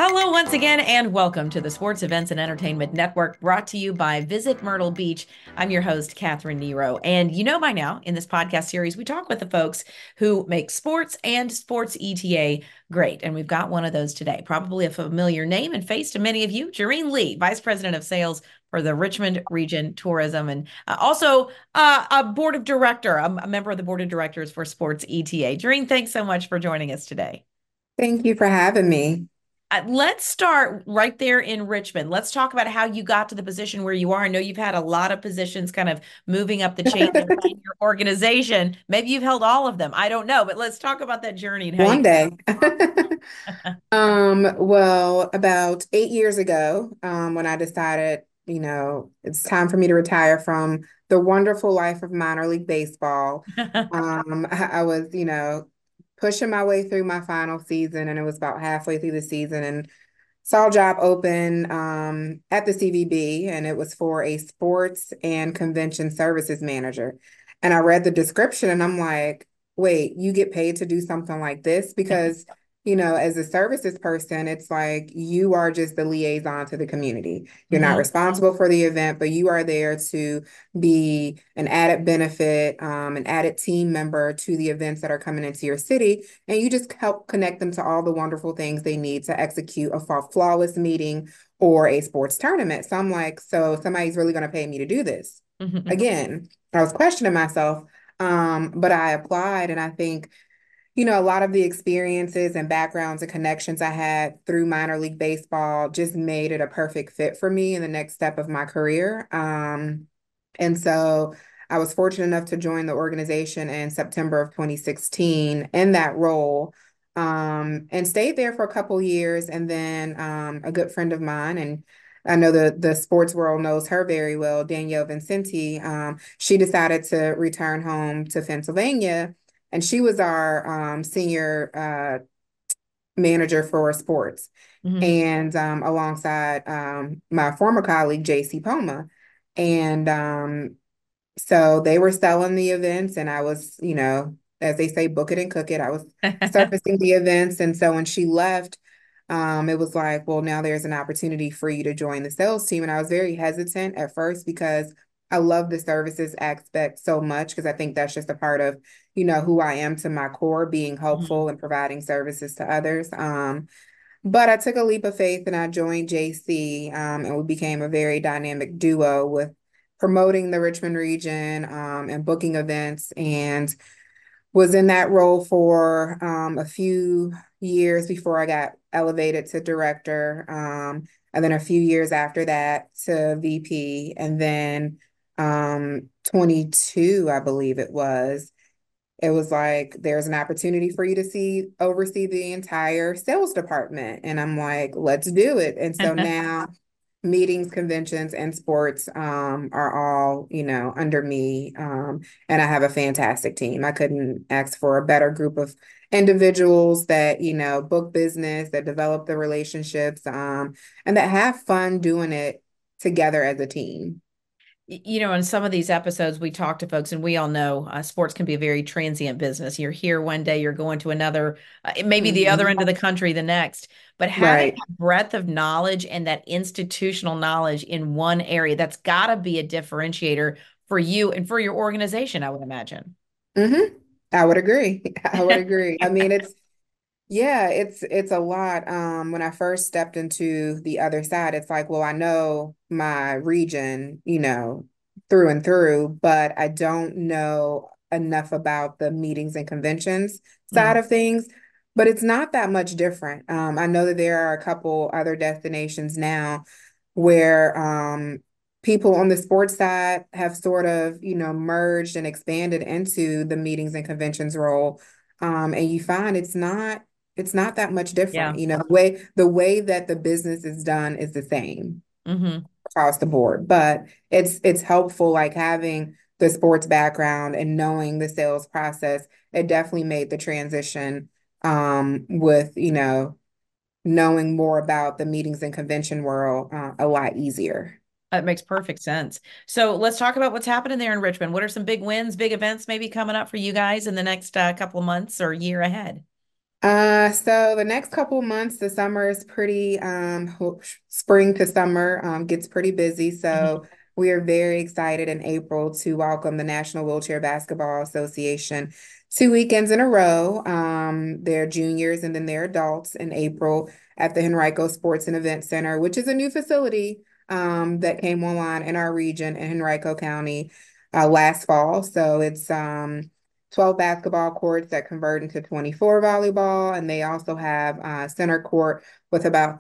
Hello, once again, and welcome to the Sports Events and Entertainment Network, brought to you by Visit Myrtle Beach. I'm your host, Catherine Nero. And you know by now, in this podcast series, we talk with the folks who make sports and sports ETA great. And we've got one of those today, probably a familiar name and face to many of you, Jareen Lee, Vice President of Sales for the Richmond Region Tourism, and also a board of director, a member of the board of directors for Sports ETA. Jareen, thanks so much for joining us today. Thank you for having me. Let's start right there in Richmond. Let's talk about how you got to the position where you are. I know you've had a lot of positions kind of moving up the chain there in your organization. Maybe you've held all of them. I don't know, but let's talk about that journey and how you. One day. Well, about 8 years ago, when I decided, it's time for me to retire from the wonderful life of minor league baseball. I was, pushing my way through my final season, and it was about halfway through the season, and saw a job open at the CVB, and it was for a sports and convention services manager. And I read the description, and I'm like, wait, you get paid to do something like this? Because, as a services person, it's like you are just the liaison to the community. You're not Mhm. responsible for the event, but you are there to be an added benefit, an added team member to the events that are coming into your city. And you just help connect them to all the wonderful things they need to execute a flawless meeting or a sports tournament. So I'm like, so somebody's really going to pay me to do this. Again, I was questioning myself, but I applied, and I think a lot of the experiences and backgrounds and connections I had through minor league baseball just made it a perfect fit for me in the next step of my career. And so I was fortunate enough to join the organization in September of 2016 in that role, and stayed there for a couple years. And then a good friend of mine, and I know the sports world knows her very well, Danielle Vincenti, she decided to return home to Pennsylvania, and she was our senior manager for sports, Mhm. and alongside my former colleague, JC Poma. And so they were selling the events, and I was, as they say, book it and cook it. I was surfacing the events. And so when she left, it was like, well, now there's an opportunity for you to join the sales team. And I was very hesitant at first because I love the services aspect so much, because I think that's just a part of, who I am to my core, being Mhm. helpful and providing services to others. But I took a leap of faith and I joined JC, and we became a very dynamic duo with promoting the Richmond region, and booking events, and was in that role for a few years before I got elevated to director, and then a few years after that to VP, and then 22, I believe it was like, there's an opportunity for you to oversee the entire sales department. And I'm like, let's do it. And so now meetings, conventions, and sports are all, under me. And I have a fantastic team. I couldn't ask for a better group of individuals that, book business, that develop the relationships, and that have fun doing it together as a team. In some of these episodes, we talk to folks, and we all know sports can be a very transient business. You're here one day, you're going to another, maybe the other Mhm. end of the country the next. But having Right. that breadth of knowledge and that institutional knowledge in one area, that's got to be a differentiator for you and for your organization, I would imagine. hmm I would agree. I would agree. I mean, it's a lot. When I first stepped into the other side, it's like, well, I know my region, through and through, but I don't know enough about the meetings and conventions side Mm, of things. But it's not that much different. I know that there are a couple other destinations now where people on the sports side have sort of, merged and expanded into the meetings and conventions role. And you find it's not that much yeah. different. The way that the business is done is the same Hmm. across the board, but it's helpful, like having the sports background and knowing the sales process. It definitely made the transition, with, knowing more about the meetings and convention world, a lot easier. That makes perfect sense. So let's talk about what's happening there in Richmond. What are some big wins, big events maybe coming up for you guys in the next couple of months or year ahead? So the next couple of months, the summer is pretty, spring to summer, gets pretty busy. Mhm. So we are very excited in April to welcome the National Wheelchair Basketball Association 2 weekends in a row. They're juniors and then they're adults in April at the Henrico Sports and Event Center, which is a new facility, that came online in our region in Henrico County, last fall. So it's, 12 basketball courts that convert into 24 volleyball. And they also have a center court with about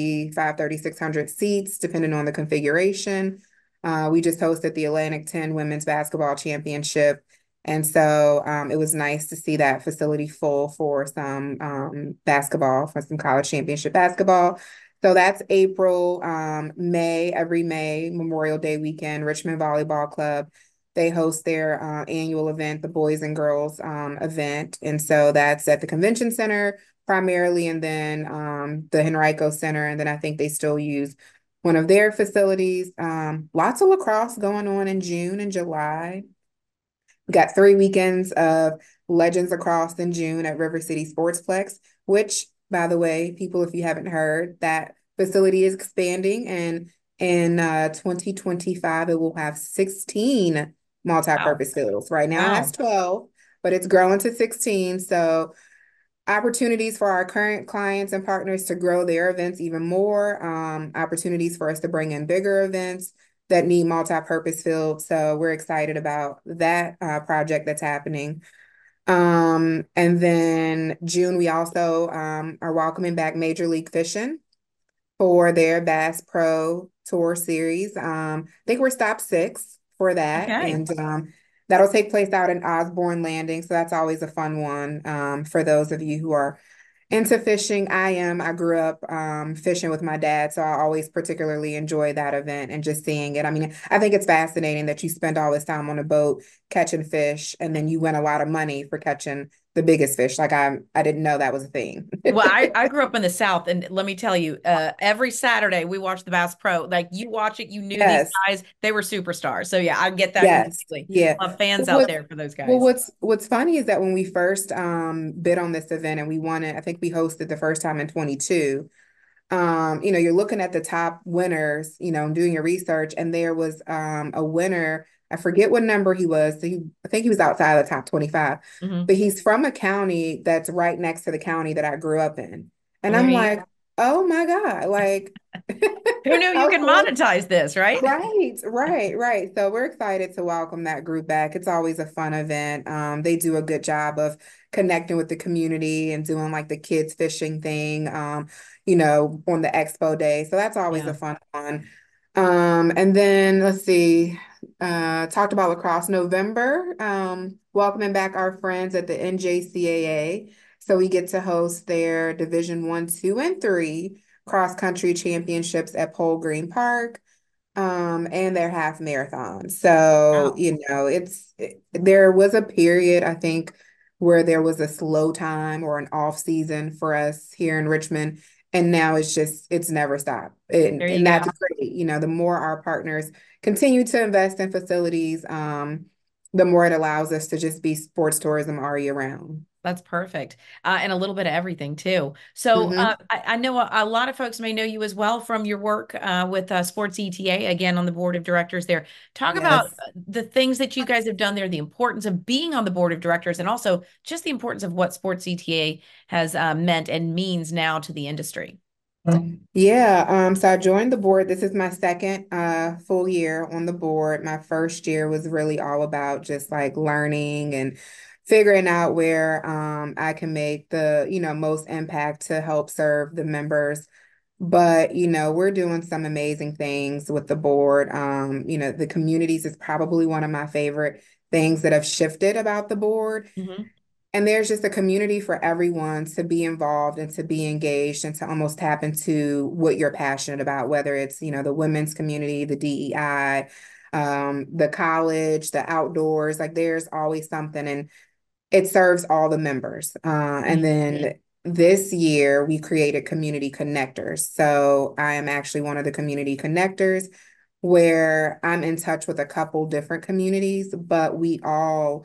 3,600 seats, depending on the configuration. We just hosted the Atlantic 10 Women's Basketball Championship. And so it was nice to see that facility full for some basketball, for some college championship basketball. So that's April, May, every May, Memorial Day weekend, Richmond Volleyball Club. They host their annual event, the Boys and Girls event. And so that's at the convention center primarily, and then the Henrico Center. And then I think they still use one of their facilities. Lots of lacrosse going on in June and July. We got 3 weekends of Legends Lacrosse in June at River City Sportsplex, which, by the way, people, if you haven't heard, that facility is expanding. And in 2025, it will have 16 Wow. multi-purpose fields. Right now it has Wow. 12, but it's growing to 16. So opportunities for our current clients and partners to grow their events even more, opportunities for us to bring in bigger events that need multi-purpose fields. So we're excited about that project that's happening. And then June, we also are welcoming back Major League Fishing for their Bass Pro Tour series. I think we're stop six for that. Okay. And that'll take place out in Osborne Landing. So that's always a fun one for those of you who are into fishing. I am. I grew up fishing with my dad, so I always particularly enjoy that event and just seeing it. I mean, I think it's fascinating that you spend all this time on a boat catching fish, and then you win a lot of money for catching the biggest fish. Like I didn't know that was a thing. Well, I grew up in the South, and let me tell you, every Saturday we watched the Bass Pro. Like you watch it, you knew these Yes. guys, they were superstars. So yeah, I get that Yes. completely. Yeah. Fans Well, out there for those well, guys. what's funny is that when we first bid on this event and we won it, I think we hosted the first time in 22. You're looking at the top winners, doing your research, and there was a winner. I forget what number he was. I think he was outside of the top 25, Hmm. but he's from a county that's right next to the county that I grew up in. And There I'm you like, oh my God, like Who knew you how can cool. monetize this, right? Right. So we're excited to welcome that group back. It's always a fun event. They do a good job of connecting with the community and doing like the kids fishing thing, on the expo day. So that's always a Yeah. fun one. And then let's see, talked about lacrosse November, welcoming back our friends at the NJCAA. So we get to host their Division One, Two, and Three cross country championships at Pole Green Park, and their half marathon. So, Wow. there was a period, I think, where there was a slow time or an off season for us here in Richmond. And now it's never stopped. There you And go. that's great. The more our partners continue to invest in facilities, the more it allows us to just be sports tourism all year round. That's perfect. And a little bit of everything too. So Hmm. I know a lot of folks may know you as well from your work with Sports ETA, again, on the board of directors there. Talk about Yes. the things that you guys have done there, the importance of being on the board of directors, and also just the importance of what Sports ETA has meant and means now to the industry. Yeah, so I joined the board. This is my second full year on the board. My first year was really all about just like learning and figuring out where I can make the, most impact to help serve the members. But, we're doing some amazing things with the board. The communities is probably one of my favorite things that have shifted about the board. Hmm. And there's just a community for everyone to be involved and to be engaged and to almost tap into what you're passionate about, whether it's, the women's community, the DEI, the college, the outdoors, like there's always something and it serves all the members. And then this year we created community connectors. So I am actually one of the community connectors where I'm in touch with a couple different communities, but we all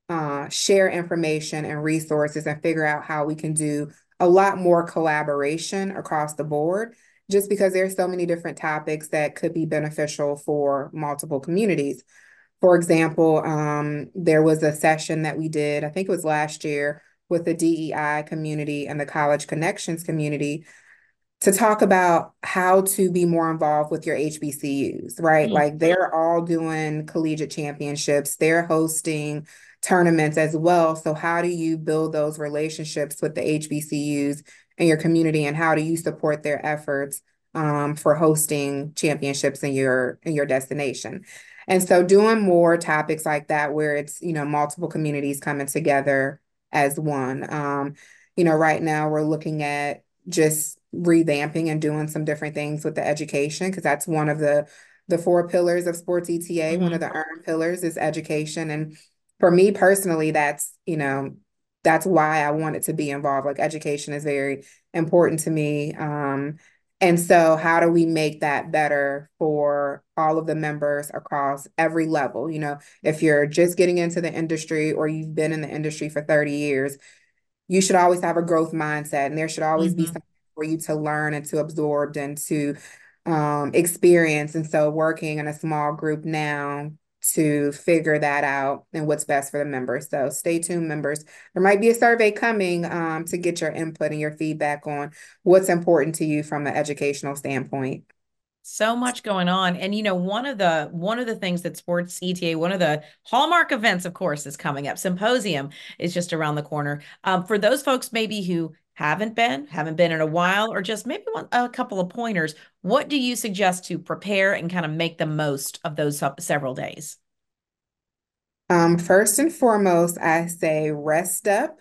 share information and resources and figure out how we can do a lot more collaboration across the board, just because there's so many different topics that could be beneficial for multiple communities. For example, there was a session that we did, I think it was last year, with the DEI community and the College Connections community to talk about how to be more involved with your HBCUs, right? Mm. Like they're all doing collegiate championships, they're hosting tournaments as well. So how do you build those relationships with the HBCUs in your community, and how do you support their efforts for hosting championships in your destination? And so doing more topics like that where it's, multiple communities coming together as one. Right now we're looking at just revamping and doing some different things with the education, because that's one of the four pillars of sports ETA. One of Mm-hmm. the earned pillars is education. And for me personally, that's why I wanted to be involved. Like education is very important to me. And so how do we make that better for all of the members across every level? If you're just getting into the industry or you've been in the industry for 30 years, you should always have a growth mindset, and there should always be Mm-hmm. something for you to learn and to absorb and to experience. And so working in a small group now to figure that out and what's best for the members. So stay tuned, members. There might be a survey coming to get your input and your feedback on what's important to you from an educational standpoint. So much going on. And one of the things that sports ETA, one of the hallmark events, of course, is coming up. Symposium is just around the corner. For those folks maybe who haven't been in a while, or just maybe want a couple of pointers, what do you suggest to prepare and kind of make the most of those several days? First and foremost, I say rest up.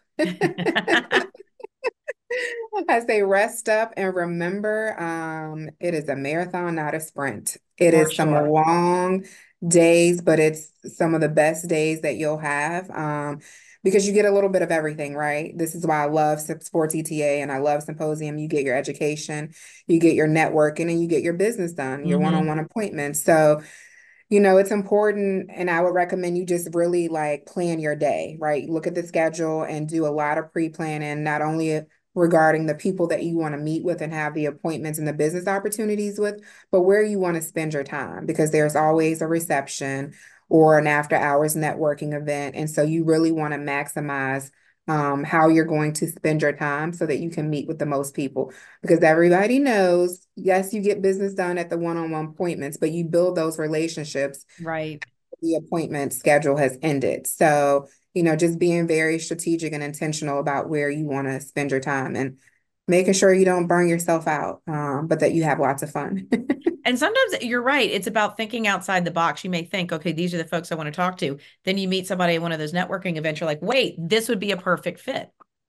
I say rest up and remember, it is a marathon, not a sprint. It For is some sure. long days, but it's some of the best days that you'll have, because you get a little bit of everything, right? This is why I love sports ETA and I love Symposium. You get your education, you get your networking, and you get your business done, your Hmm. one-on-one appointments. So it's important, and I would recommend you just really like plan your day, right? Look at the schedule and do a lot of pre-planning, not only regarding the people that you want to meet with and have the appointments and the business opportunities with, but where you want to spend your time, because there's always a reception or an after hours networking event. And so you really want to maximize how you're going to spend your time so that you can meet with the most people, because everybody knows, yes, you get business done at the one-on-one appointments, but you build those relationships. Right. The appointment schedule has ended. So, just being very strategic and intentional about where you want to spend your time and making sure you don't burn yourself out, but that you have lots of fun. And sometimes you're right. It's about thinking outside the box. You may think, okay, these are the folks I want to talk to. Then you meet somebody at one of those networking events. You're like, wait, this would be a perfect fit.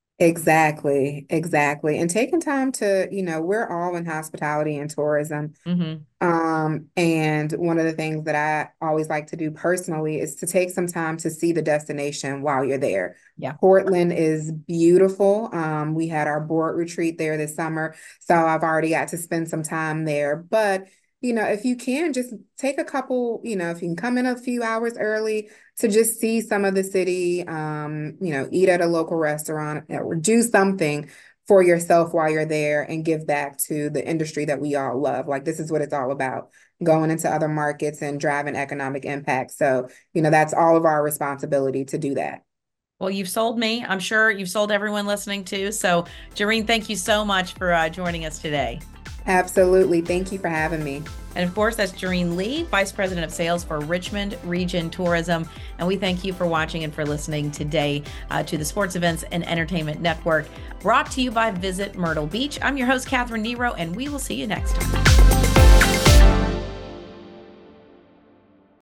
Exactly, exactly. And taking time to, we're all in hospitality and tourism. Hmm. And one of the things that I always like to do personally is to take some time to see the destination while you're there. Yeah. Portland is beautiful. We had our board retreat there this summer, so I've already got to spend some time there. But, if you can just take a couple, if you can come in a few hours early to just see some of the city, eat at a local restaurant or do something for yourself while you're there and give back to the industry that we all love. Like this is what it's all about, going into other markets and driving economic impact. So, that's all of our responsibility to do that. Well, you've sold me. I'm sure you've sold everyone listening too. So, Jareen, thank you so much for joining us today. Absolutely. Thank you for having me. And of course, that's Jareen Lee, Vice President of Sales for Richmond Region Tourism. And we thank you for watching and for listening today to the Sports Events and Entertainment Network, brought to you by Visit Myrtle Beach. I'm your host, Catherine Nero, and we will see you next time.